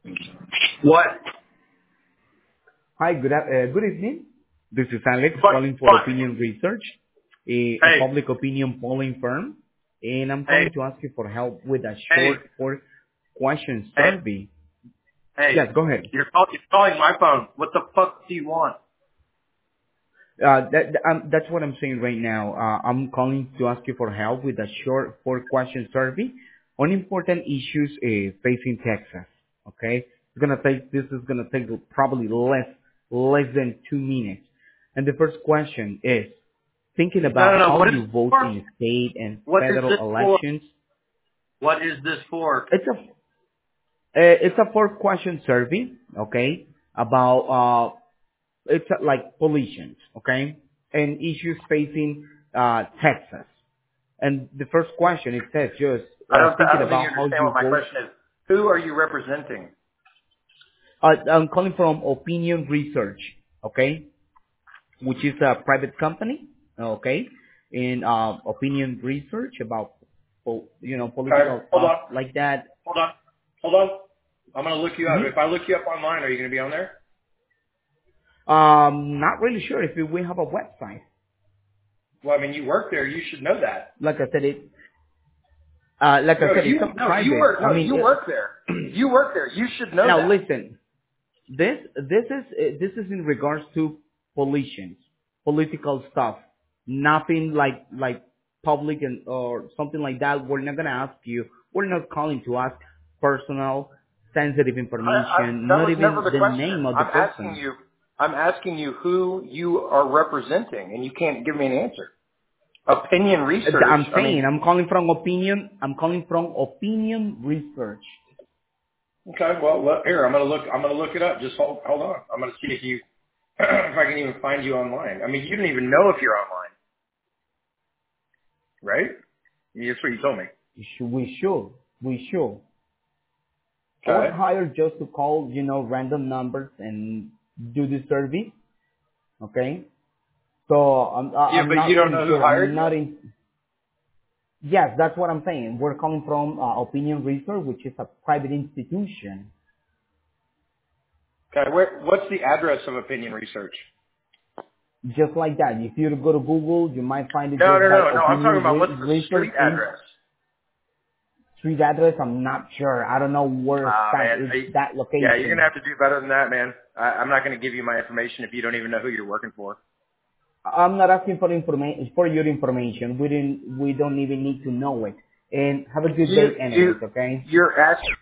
What? Hi, good evening. This is Alex What? calling for What? Opinion Research, a Hey, public opinion polling firm, and I'm hey, calling to ask you for help with a hey, short four-question hey, survey. hey. Yes, go ahead. You're calling my phone. What the fuck do you want? That's what I'm saying right now. I'm calling to ask you for help with a short four-question survey on important issues facing Texas. Okay, this is gonna take probably less than 2 minutes. And the first question is thinking No, about no, no. how What is you this vote for? in state and What is federal this for? elections. What is this for? It's a four-question survey. Okay, about like pollution. Okay, and issues facing Texas. And the first question, it says just I thinking don't think you about how understand you what my vote. question is. Who are you representing? I'm calling from Opinion Research, okay, which is a private company, okay, in Opinion Research about, Okay, political hold stuff on, like that. hold on, hold on. I'm gonna look you up. hmm If I look you up online, are you gonna be on there? Not really sure if we have a website. Well, I mean, you work there. You should know that. Like I said, No, it's a you private. work. I No, mean, you work there. You work there. You should know now that. listen. This is in regards to politicians, political stuff. Nothing like public and or something like that. We're not gonna ask you. We're not calling to ask personal, sensitive information. That Not was never even the the question. name of the person. I'm asking you who you are representing, and you can't give me an answer. Opinion research. I'm I saying mean, I'm calling from opinion. I'm calling from opinion research. okay. Well, here I'm gonna look it up. Just hold on. I'm gonna see if you if I can even find you online. I mean, you don't even know if you're online, right? That's what you told me. We should. I was Okay. hired just to call, random numbers and do the survey. Okay. So Yeah, I'm but you not don't really know who sure. I'm hired you. not in. Yes, that's what I'm saying. We're coming from Opinion Research, which is a private institution. Okay. What's the address of Opinion Research? Just like that. If you go to Google, you might find it No, just no, by no, no. I'm talking Opinion about what's the Research street Inc. address. Street address. I'm not sure. I don't know where Ah, that man. is. That Yeah, you're gonna location. have to do better than that, man. I'm not gonna give you my information if you don't even know who you're working for. I'm not asking for information for your information. We don't even need to know it. And have a good day, You anyways. Okay. you're asking